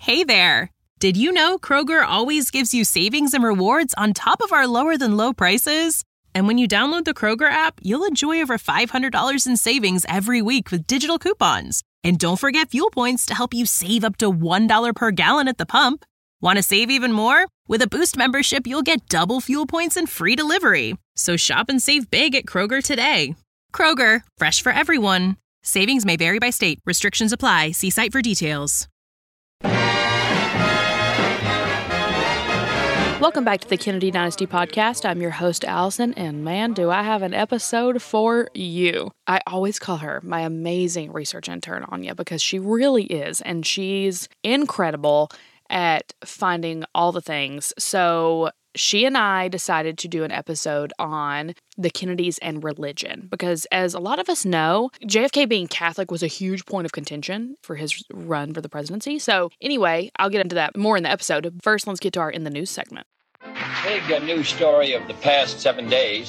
Hey there! Did you know Kroger always gives you savings and rewards on top of our lower-than-low prices? And when you download the Kroger app, you'll enjoy over $500 in savings every week with digital coupons. And don't forget fuel points to help you save up to $1 per gallon at the pump. Want to save even more? With a Boost membership, you'll get double fuel points and free delivery. So shop and save big at Kroger today. Kroger, fresh for everyone. Savings may vary by state. Restrictions apply. See site for details. Welcome back to the Kennedy Dynasty Podcast. I'm your host, Allison, and man, do I have an episode for you. I always call her my amazing research intern, Anya, because she really is, and she's incredible at finding all the things. So she and I decided to do an episode on the Kennedys and religion, because as a lot of us know, JFK being Catholic was a huge point of contention for his run for the presidency. So anyway, I'll get into that more in the episode. First, let's get to our In the News segment. Big news story of the past 7 days.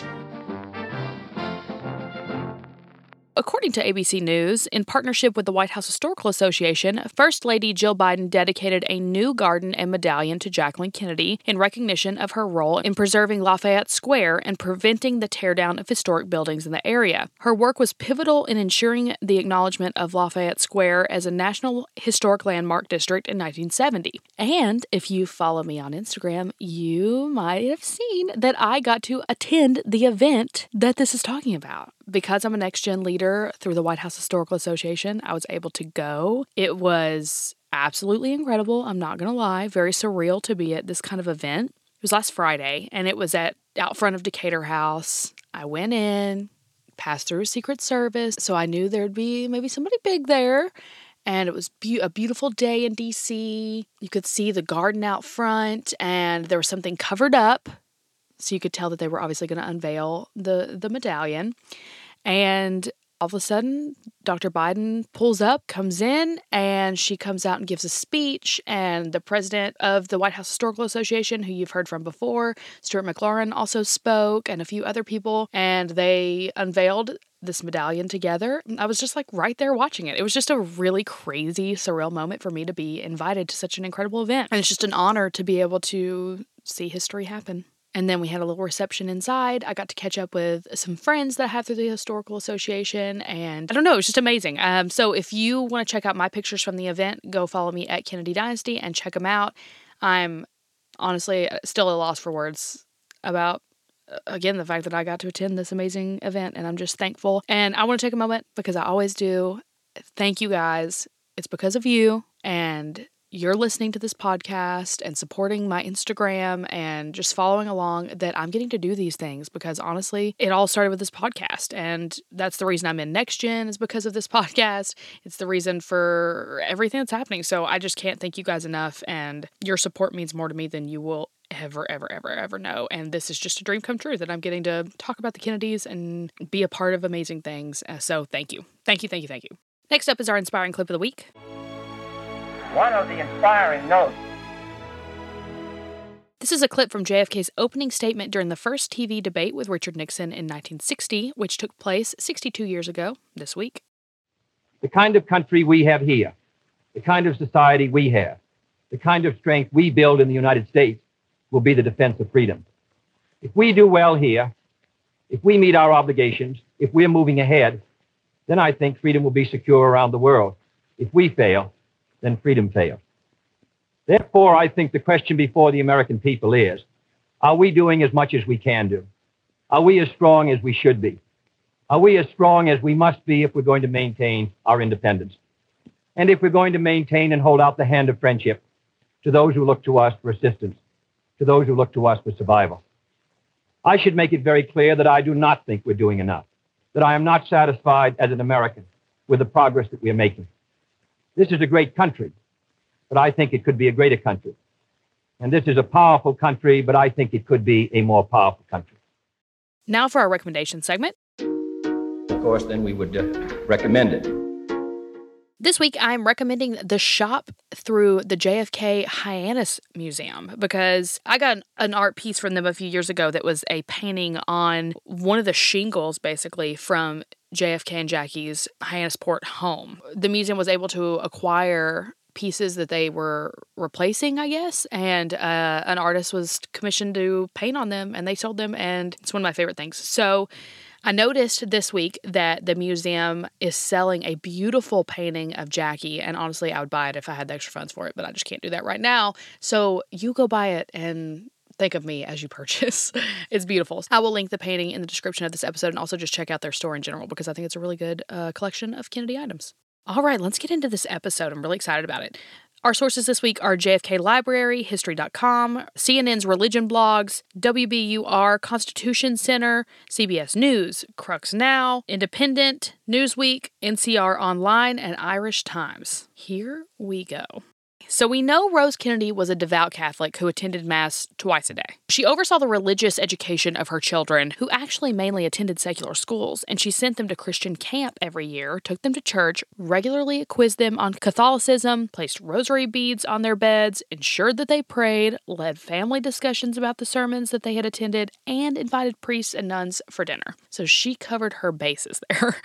According to ABC News, in partnership with the White House Historical Association, First Lady Jill Biden dedicated a new garden and medallion to Jacqueline Kennedy in recognition of her role in preserving Lafayette Square and preventing the teardown of historic buildings in the area. Her work was pivotal in ensuring the acknowledgement of Lafayette Square as a National Historic Landmark District in 1970. And if you follow me on Instagram, you might have seen that I got to attend the event that this is talking about. Because I'm a next-gen leader through the White House Historical Association, I was able to go. It was absolutely incredible. I'm not going to lie. Very surreal to be at this kind of event. It was last Friday, and it was out front of Decatur House. I went in, passed through Secret Service, so I knew there'd be maybe somebody big there. And it was a beautiful day in D.C. You could see the garden out front, and there was something covered up. So you could tell that they were obviously going to unveil the medallion. And all of a sudden, Dr. Biden pulls up, comes in, and she comes out and gives a speech. And the president of the White House Historical Association, who you've heard from before, Stuart McLaurin, also spoke, and a few other people. And they unveiled this medallion together. I was just like right there watching it. It was just a really crazy, surreal moment for me to be invited to such an incredible event. And it's just an honor to be able to see history happen. And then we had a little reception inside. I got to catch up with some friends that I have through the Historical Association. And I don't know, it was just amazing. So if you want to check out my pictures from the event, go follow me at Kennedy Dynasty and check them out. I'm honestly still at a loss for words about, again, the fact that I got to attend this amazing event. And I'm just thankful. And I want to take a moment, because I always do. Thank you guys. It's because of you. And you're listening to this podcast and supporting my Instagram and just following along that I'm getting to do these things, because honestly, it all started with this podcast. And that's the reason I'm in Next Gen, is because of this podcast. It's the reason for everything that's happening. So I just can't thank you guys enough. And your support means more to me than you will ever know. And this is just a dream come true that I'm getting to talk about the Kennedys and be a part of amazing things. So thank you. Thank you. Next up is our inspiring clip of the week. One of the inspiring notes. This is a clip from JFK's opening statement during the first TV debate with Richard Nixon in 1960, which took place 62 years ago this week. The kind of country we have here, the kind of society we have, the kind of strength we build in the United States will be the defense of freedom. If we do well here, if we meet our obligations, if we're moving ahead, then I think freedom will be secure around the world. If we fail, then freedom fails. Therefore, I think the question before the American people is, are we doing as much as we can do? Are we as strong as we should be? Are we as strong as we must be if we're going to maintain our independence? And if we're going to maintain and hold out the hand of friendship to those who look to us for assistance, to those who look to us for survival? I should make it very clear that I do not think we're doing enough, that I am not satisfied as an American with the progress that we are making. This is a great country, but I think it could be a greater country. And this is a powerful country, but I think it could be a more powerful country. Now for our recommendation segment. Of course, then we would recommend it. This week, I'm recommending the shop through the JFK Hyannis Museum, because I got an art piece from them a few years ago that was a painting on one of the shingles, basically, from JFK and Jackie's Hyannisport home. The museum was able to acquire pieces that they were replacing, I guess, and an artist was commissioned to paint on them, and they sold them, and it's one of my favorite things. So I noticed this week that the museum is selling a beautiful painting of Jackie, and honestly, I would buy it if I had the extra funds for it, but I just can't do that right now. So you go buy it and think of me as you purchase. It's beautiful. I will link the painting in the description of this episode, and also just check out their store in general because I think it's a really good collection of Kennedy items. All right, let's get into this episode. I'm really excited about it. Our sources this week are JFK Library, History.com, CNN's Religion Blogs, WBUR, Constitution Center, CBS News, Crux Now, Independent, Newsweek, NCR Online, and Irish Times. Here we go. So we know Rose Kennedy was a devout Catholic who attended Mass twice a day. She oversaw the religious education of her children, who actually mainly attended secular schools, and she sent them to Christian camp every year, took them to church, regularly quizzed them on Catholicism, placed rosary beads on their beds, ensured that they prayed, led family discussions about the sermons that they had attended, and invited priests and nuns for dinner. So she covered her bases there.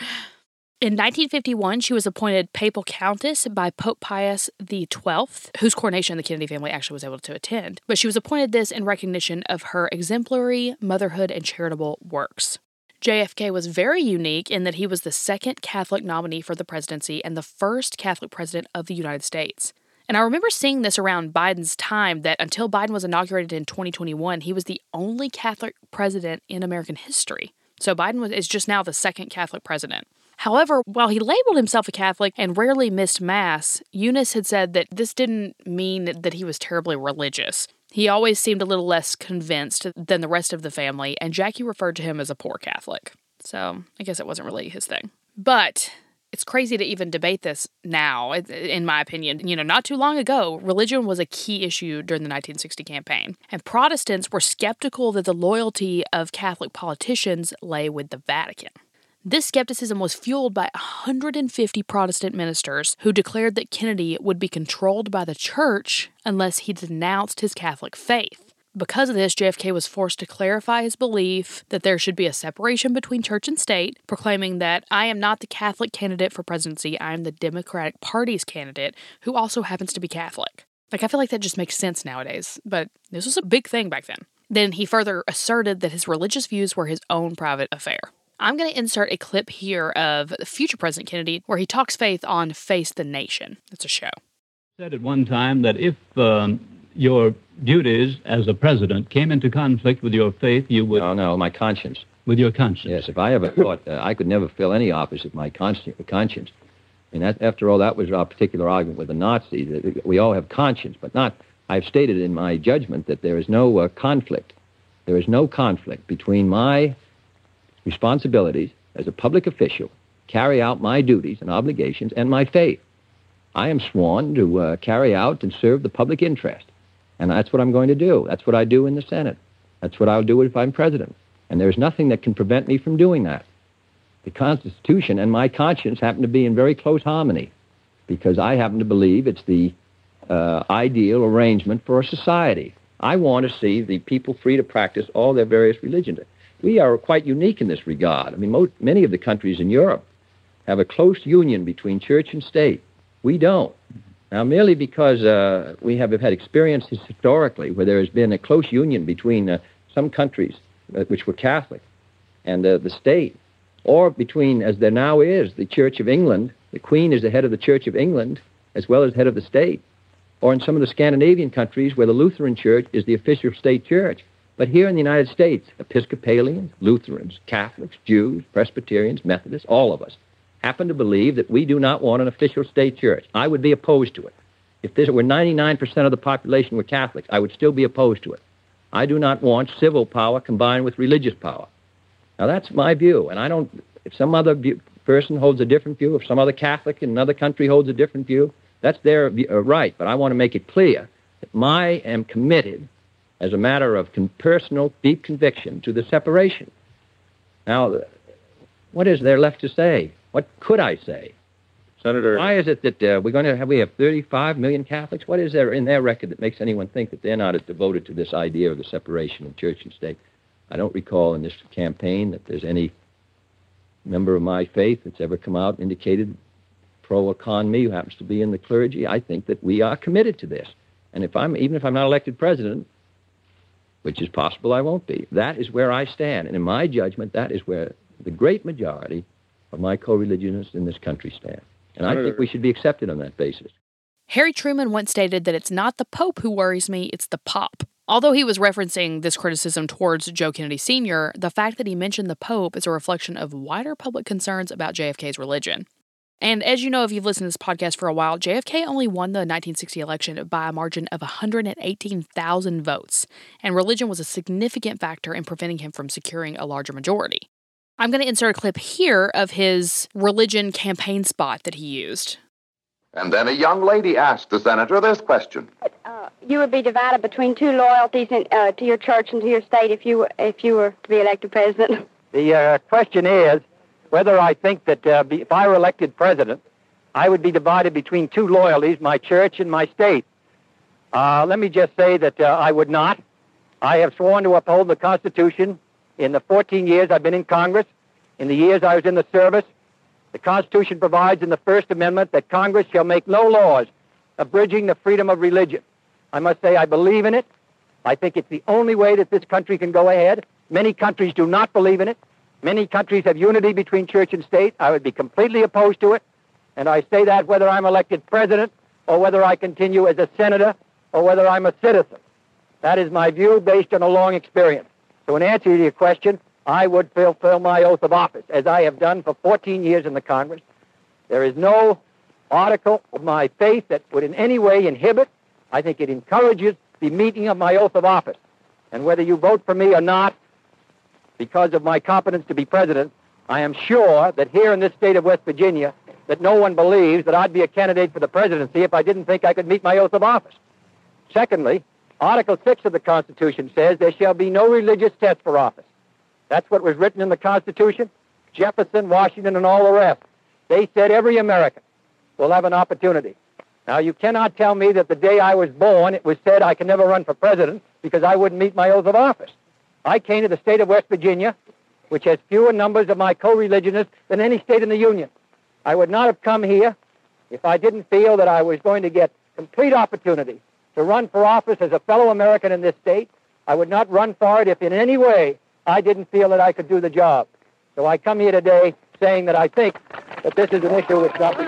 In 1951, she was appointed papal countess by Pope Pius XII, whose coronation the Kennedy family actually was able to attend. But she was appointed this in recognition of her exemplary motherhood and charitable works. JFK was very unique in that he was the second Catholic nominee for the presidency and the first Catholic president of the United States. And I remember seeing this around Biden's time, that until Biden was inaugurated in 2021, he was the only Catholic president in American history. So Biden is just now the second Catholic president. However, while he labeled himself a Catholic and rarely missed Mass, Eunice had said that this didn't mean that he was terribly religious. He always seemed a little less convinced than the rest of the family, and Jackie referred to him as a poor Catholic. So I guess it wasn't really his thing. But it's crazy to even debate this now, in my opinion. You know, not too long ago, religion was a key issue during the 1960 campaign, and Protestants were skeptical that the loyalty of Catholic politicians lay with the Vatican. This skepticism was fueled by 150 Protestant ministers who declared that Kennedy would be controlled by the church unless he denounced his Catholic faith. Because of this, JFK was forced to clarify his belief that there should be a separation between church and state, proclaiming that I am not the Catholic candidate for presidency, I am the Democratic Party's candidate, who also happens to be Catholic. I feel like that just makes sense nowadays, but this was a big thing back then. Then he further asserted that his religious views were his own private affair. I'm going to insert a clip here of future President Kennedy where he talks faith on Face the Nation. It's a show. Said at one time that if your duties as a president came into conflict with your faith, you would... No, my conscience. With your conscience. Yes, if I ever thought I could never feel any office of my conscience. And that, after all, that was our particular argument with the Nazis. We all have conscience, but not... I've stated in my judgment that there is no conflict. There is no conflict between my responsibilities as a public official, carry out my duties and obligations, and my faith. I am sworn to carry out and serve the public interest. And that's what I'm going to do. That's what I do in the Senate. That's what I'll do if I'm president. And there's nothing that can prevent me from doing that. The Constitution and my conscience happen to be in very close harmony, because I happen to believe it's the ideal arrangement for a society. I want to see the people free to practice all their various religions. We are quite unique in this regard. I mean, many of the countries in Europe have a close union between church and state. We don't. Now, merely because we have had experiences historically where there has been a close union between some countries which were Catholic and the state, or between, as there now is, the Church of England, the Queen is the head of the Church of England as well as head of the state, or in some of the Scandinavian countries where the Lutheran Church is the official state church. But here in the United States, Episcopalians, Lutherans, Catholics, Jews, Presbyterians, Methodists, all of us, happen to believe that we do not want an official state church. I would be opposed to it. If there were 99% of the population were Catholics, I would still be opposed to it. I do not want civil power combined with religious power. Now, that's my view, and I don't... If some other person holds a different view, if some other Catholic in another country holds a different view, that's their right, but I want to make it clear that I am committed as a matter of personal, deep conviction to the separation. Now, what is there left to say? What could I say? Senator... Why is it that we have 35 million Catholics? What is there in their record that makes anyone think that they're not as devoted to this idea of the separation of church and state? I don't recall in this campaign that there's any member of my faith that's ever come out and indicated pro or con me, who happens to be in the clergy, I think that we are committed to this. And even if I'm not elected president, which is possible I won't be, that is where I stand. And in my judgment, that is where the great majority of my co-religionists in this country stand. And I think we should be accepted on that basis. Harry Truman once stated that it's not the Pope who worries me, it's the Pop. Although he was referencing this criticism towards Joe Kennedy Sr., the fact that he mentioned the Pope is a reflection of wider public concerns about JFK's religion. And as you know, if you've listened to this podcast for a while, JFK only won the 1960 election by a margin of 118,000 votes, and religion was a significant factor in preventing him from securing a larger majority. I'm going to insert a clip here of his religion campaign spot that he used. And then a young lady asked the senator this question. You would be divided between two loyalties to your church and to your state if you were to be elected president. The question is whether I think that if I were elected president, I would be divided between two loyalties, my church and my state. Let me just say that I would not. I have sworn to uphold the Constitution in the 14 years I've been in Congress, in the years I was in the service. The Constitution provides in the First Amendment that Congress shall make no laws abridging the freedom of religion. I must say I believe in it. I think it's the only way that this country can go ahead. Many countries do not believe in it. Many countries have unity between church and state. I would be completely opposed to it. And I say that whether I'm elected president or whether I continue as a senator or whether I'm a citizen. That is my view based on a long experience. So in answer to your question, I would fulfill my oath of office, as I have done for 14 years in the Congress. There is no article of my faith that would in any way inhibit. I think it encourages the meeting of my oath of office. And whether you vote for me or not, because of my competence to be president, I am sure that here in this state of West Virginia, that no one believes that I'd be a candidate for the presidency if I didn't think I could meet my oath of office. Secondly, Article 6 of the Constitution says there shall be no religious test for office. That's what was written in the Constitution. Jefferson, Washington, and all the rest. They said every American will have an opportunity. Now, you cannot tell me that the day I was born, it was said I can never run for president because I wouldn't meet my oath of office. I came to the state of West Virginia, which has fewer numbers of my co-religionists than any state in the Union. I would not have come here if I didn't feel that I was going to get complete opportunity to run for office as a fellow American in this state. I would not run for it if in any way I didn't feel that I could do the job. So I come here today saying that I think that this is an issue which not be.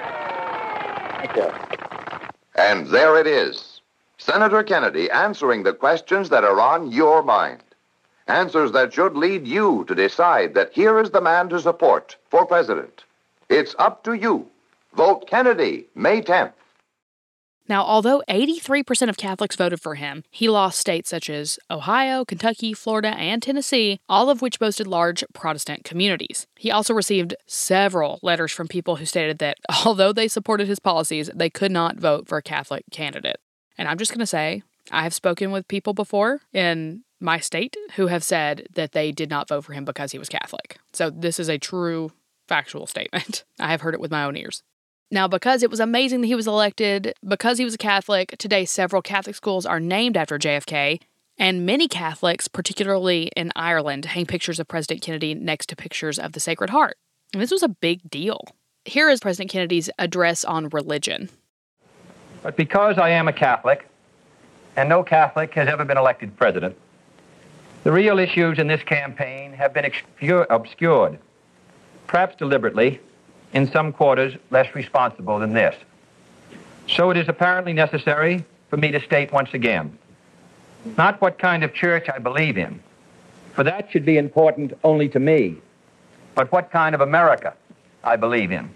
Thank you. And there it is. Senator Kennedy answering the questions that are on your mind. Answers that should lead you to decide that here is the man to support for president. It's up to you. Vote Kennedy, May 10th. Now, although 83% of Catholics voted for him, he lost states such as Ohio, Kentucky, Florida, and Tennessee, all of which boasted large Protestant communities. He also received several letters from people who stated that although they supported his policies, they could not vote for a Catholic candidate. And I'm just going to say, I have spoken with people before in my state who have said that they did not vote for him because he was Catholic. So this is a true factual statement. I have heard it with my own ears. Now, because it was amazing that he was elected, because he was a Catholic, today several Catholic schools are named after JFK, and many Catholics, particularly in Ireland, hang pictures of President Kennedy next to pictures of the Sacred Heart. And this was a big deal. Here is President Kennedy's address on religion. But because I am a Catholic, and no Catholic has ever been elected president, the real issues in this campaign have been obscured, perhaps deliberately, in some quarters less responsible than this. So it is apparently necessary for me to state once again, not what kind of church I believe in, for that should be important only to me, but what kind of America I believe in.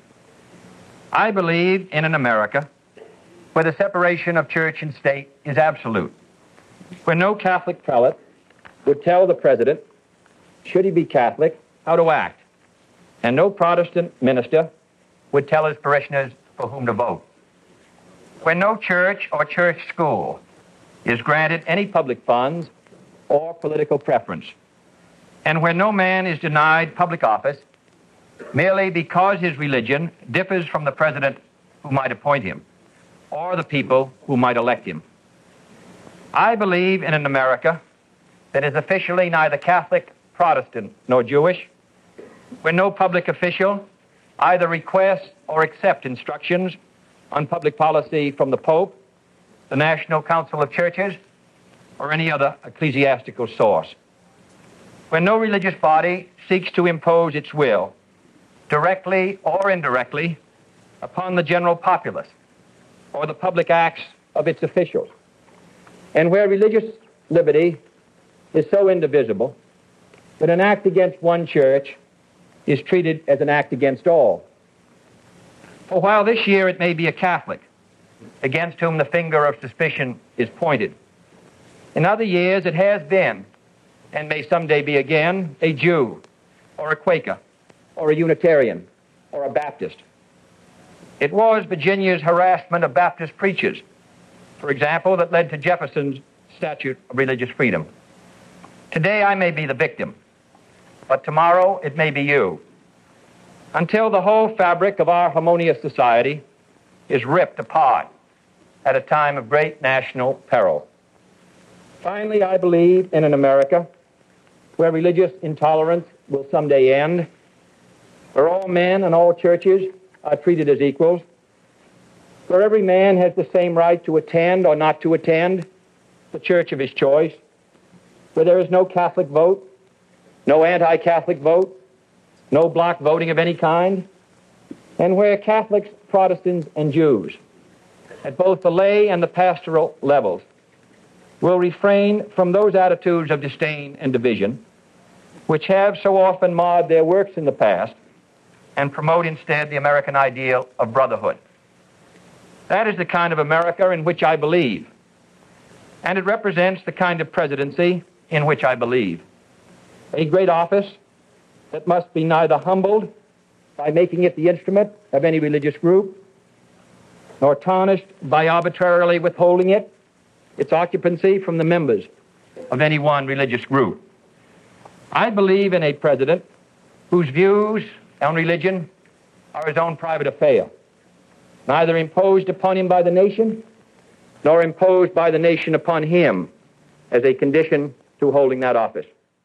I believe in an America where the separation of church and state is absolute, where no Catholic prelate would tell the president, should he be Catholic, how to act, and no Protestant minister would tell his parishioners for whom to vote. Where no church or church school is granted any public funds or political preference, and where no man is denied public office merely because his religion differs from the president who might appoint him or the people who might elect him. I believe in an America that is officially neither Catholic, Protestant, nor Jewish, where no public official either request or accept instructions on public policy from the Pope, the National Council of Churches, or any other ecclesiastical source. When no religious body seeks to impose its will, directly or indirectly, upon the general populace or the public acts of its officials, and where religious liberty is so indivisible that an act against one church is treated as an act against all. For while this year it may be a Catholic against whom the finger of suspicion is pointed, in other years it has been, and may someday be again, a Jew, or a Quaker, or a Unitarian, or a Baptist. It was Virginia's harassment of Baptist preachers, for example, that led to Jefferson's Statute of Religious Freedom. Today I may be the victim, but tomorrow it may be you, until the whole fabric of our harmonious society is ripped apart at a time of great national peril. Finally, I believe in an America where religious intolerance will someday end, where all men and all churches are treated as equals, where every man has the same right to attend or not to attend the church of his choice, where there is no Catholic vote, no anti-Catholic vote, no block voting of any kind, and where Catholics, Protestants, and Jews, at both the lay and the pastoral levels, will refrain from those attitudes of disdain and division which have so often marred their works in the past, and promote instead the American ideal of brotherhood. That is the kind of America in which I believe, and it represents the kind of presidency in which I believe. A great office that must be neither humbled by making it the instrument of any religious group, nor tarnished by arbitrarily withholding its occupancy from the members of any one religious group. I believe in a president whose views on religion are his own private affair, neither imposed upon him by the nation, nor imposed by the nation upon him as a condition to holding that office.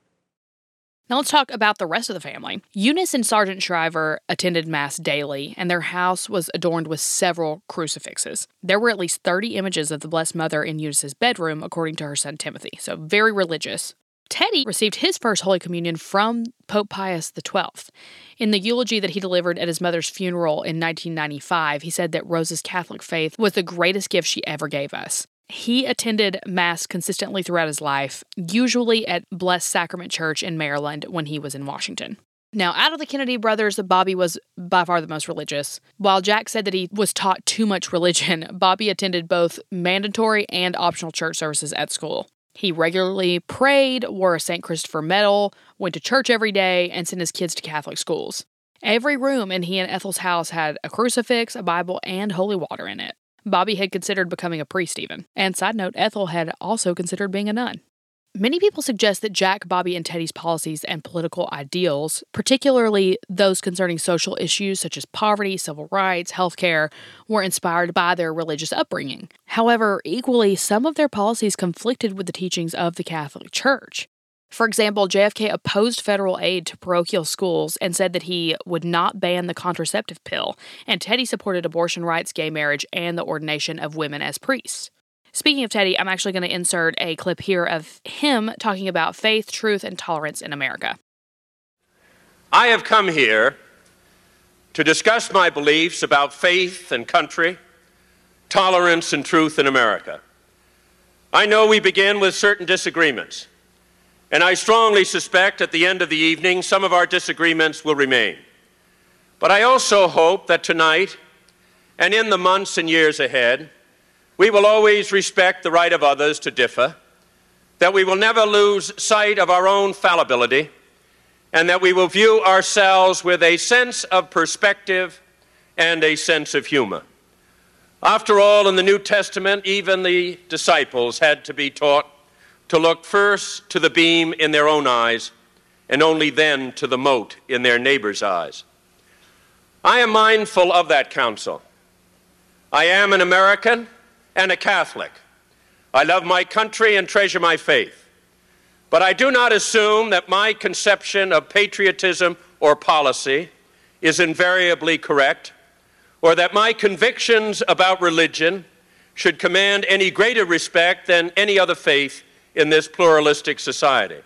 Now let's talk about the rest of the family. Eunice and Sergeant Shriver attended Mass daily, and their house was adorned with several crucifixes. There were at least 30 images of the Blessed Mother in Eunice's bedroom, according to her son Timothy, so very religious. Teddy received his first Holy Communion from Pope Pius XII. In the eulogy that he delivered at his mother's funeral in 1995, he said that Rosa's Catholic faith was the greatest gift she ever gave us. He attended Mass consistently throughout his life, usually at Blessed Sacrament Church in Maryland when he was in Washington. Now, out of the Kennedy brothers, Bobby was by far the most religious. While Jack said that he was taught too much religion, Bobby attended both mandatory and optional church services at school. He regularly prayed, wore a St. Christopher medal, went to church every day, and sent his kids to Catholic schools. Every room in he and Ethel's house had a crucifix, a Bible, and holy water in it. Bobby had considered becoming a priest even. And side note, Ethel had also considered being a nun. Many people suggest that Jack, Bobby, and Teddy's policies and political ideals, particularly those concerning social issues such as poverty, civil rights, healthcare, were inspired by their religious upbringing. However, equally, some of their policies conflicted with the teachings of the Catholic Church. For example, JFK opposed federal aid to parochial schools and said that he would not ban the contraceptive pill, and Teddy supported abortion rights, gay marriage, and the ordination of women as priests. Speaking of Teddy, I'm actually going to insert a clip here of him talking about faith, truth, and tolerance in America. I have come here to discuss my beliefs about faith and country, tolerance and truth in America. I know we begin with certain disagreements, and I strongly suspect at the end of the evening some of our disagreements will remain. But I also hope that tonight and in the months and years ahead, we will always respect the right of others to differ, that we will never lose sight of our own fallibility, and that we will view ourselves with a sense of perspective and a sense of humor. After all, in the New Testament, even the disciples had to be taught to look first to the beam in their own eyes and only then to the mote in their neighbor's eyes. I am mindful of that counsel. I am an American and a Catholic. I love my country and treasure my faith. But I do not assume that my conception of patriotism or policy is invariably correct, or that my convictions about religion should command any greater respect than any other faith in this pluralistic society.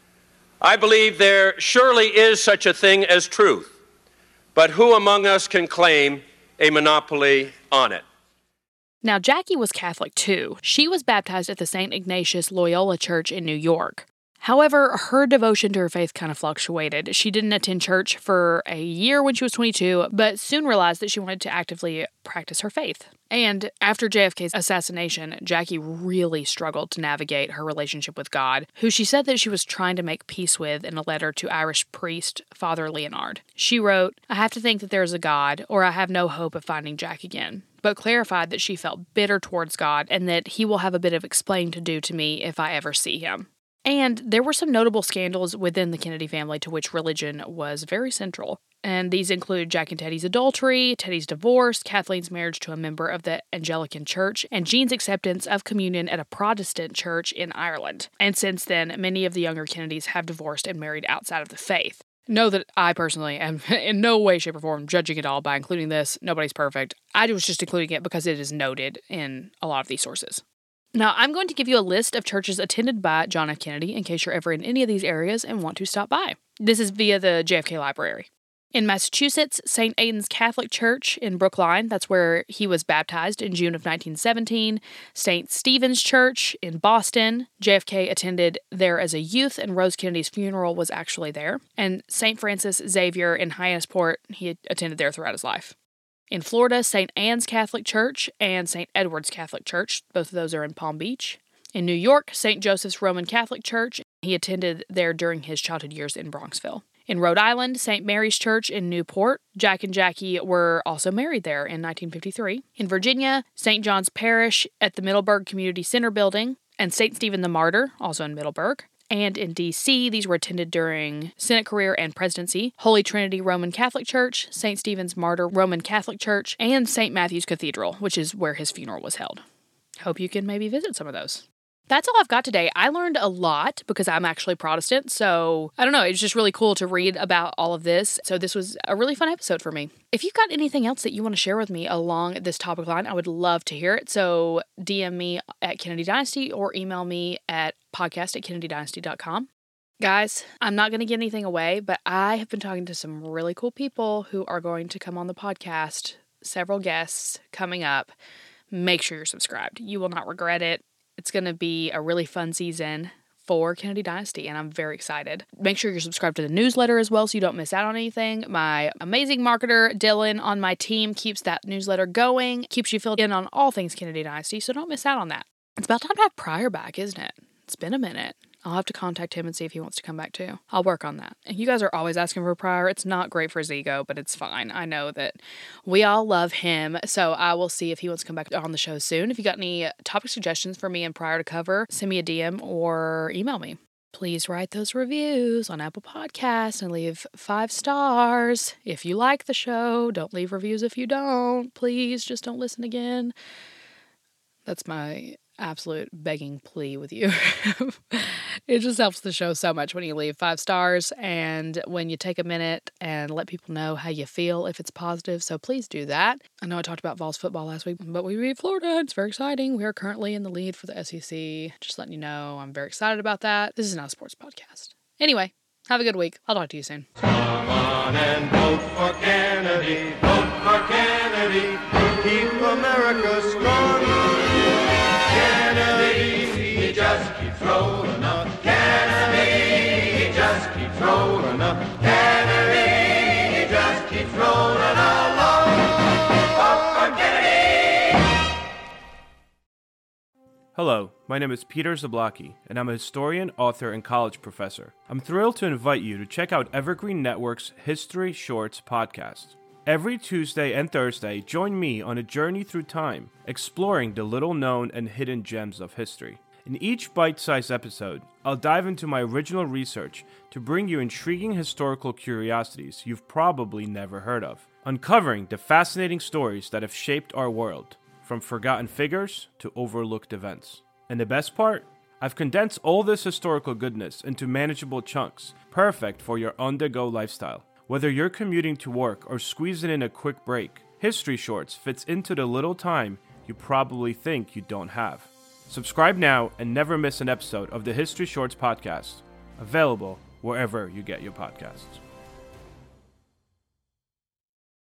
I believe there surely is such a thing as truth, but who among us can claim a monopoly on it? Now, Jackie was Catholic too. She was baptized at the St. Ignatius Loyola Church in New York. However, her devotion to her faith kind of fluctuated. She didn't attend church for a year when she was 22, but soon realized that she wanted to actively practice her faith. And after JFK's assassination, Jackie really struggled to navigate her relationship with God, who she said that she was trying to make peace with in a letter to Irish priest Father Leonard. She wrote, "I have to think that there is a God, or I have no hope of finding Jack again," but clarified that she felt bitter towards God and that he will have a bit of explaining to do to me if I ever see him. And there were some notable scandals within the Kennedy family to which religion was very central. And these include Jack and Teddy's adultery, Teddy's divorce, Kathleen's marriage to a member of the Anglican Church, and Jean's acceptance of communion at a Protestant church in Ireland. And since then, many of the younger Kennedys have divorced and married outside of the faith. Know that I personally am in no way, shape, or form judging it all by including this. Nobody's perfect. I was just including it because it is noted in a lot of these sources. Now, I'm going to give you a list of churches attended by John F. Kennedy in case you're ever in any of these areas and want to stop by. This is via the JFK Library. In Massachusetts, St. Aidan's Catholic Church in Brookline, that's where he was baptized in June of 1917. St. Stephen's Church in Boston. JFK attended there as a youth, and Rose Kennedy's funeral was actually there. And St. Francis Xavier in Hyannisport, he attended there throughout his life. In Florida, St. Anne's Catholic Church and St. Edward's Catholic Church. Both of those are in Palm Beach. In New York, St. Joseph's Roman Catholic Church. He attended there during his childhood years in Bronxville. In Rhode Island, St. Mary's Church in Newport. Jack and Jackie were also married there in 1953. In Virginia, St. John's Parish at the Middleburg Community Center building. And St. Stephen the Martyr, also in Middleburg. And in D.C., these were attended during Senate career and presidency, Holy Trinity Roman Catholic Church, St. Stephen's Martyr Roman Catholic Church, and St. Matthew's Cathedral, which is where his funeral was held. Hope you can maybe visit some of those. That's all I've got today. I learned a lot because I'm actually Protestant, so I don't know, it's just really cool to read about all of this. So this was a really fun episode for me. If you've got anything else that you want to share with me along this topic line, I would love to hear it. So DM me at Kennedy Dynasty or email me at podcast@kennedydynasty.com. Guys, I'm not going to give anything away, but I have been talking to some really cool people who are going to come on the podcast. Several guests coming up. Make sure you're subscribed. You will not regret it. It's going to be a really fun season for Kennedy Dynasty, and I'm very excited. Make sure you're subscribed to the newsletter as well so you don't miss out on anything. My amazing marketer, Dylan, on my team keeps that newsletter going, keeps you filled in on all things Kennedy Dynasty, so don't miss out on that. It's about time to have Pryor back, isn't it? It's been a minute. I'll have to contact him and see if he wants to come back too. I'll work on that. And you guys are always asking for Pryor. It's not great for his ego, but it's fine. I know that we all love him, so I will see if he wants to come back on the show soon. If you got any topic suggestions for me and Pryor to cover, send me a DM or email me. Please write those reviews on Apple Podcasts and leave 5 stars. If you like the show, don't leave reviews if you don't. Please, just don't listen again. That's my absolute begging plea with you. It just helps the show so much when you leave 5 stars and when you take a minute and let people know how you feel if it's positive. So please do that. I know I talked about Vols football last week, but we beat Florida. It's very exciting. We are currently in the lead for the SEC. Just letting you know, I'm very excited about that. This is not a sports podcast. Anyway, have a good week. I'll talk to you soon. Come on and vote for Kennedy. Vote for Kennedy. Keep America strong. Kennedy, he just keeps rolling up. Kennedy, he just keeps rolling up. Kennedy, he just keeps rolling along. Vote for Kennedy. Hello, my name is Peter Zablocki, and I'm a historian, author, and college professor. I'm thrilled to invite you to check out Evergreen Network's History Shorts podcast. Every Tuesday and Thursday, join me on a journey through time, exploring the little-known and hidden gems of history. In each bite-sized episode, I'll dive into my original research to bring you intriguing historical curiosities you've probably never heard of, uncovering the fascinating stories that have shaped our world, from forgotten figures to overlooked events. And the best part? I've condensed all this historical goodness into manageable chunks, perfect for your on-the-go lifestyle. Whether you're commuting to work or squeezing in a quick break, History Shorts fits into the little time you probably think you don't have. Subscribe now and never miss an episode of the History Shorts podcast, available wherever you get your podcasts.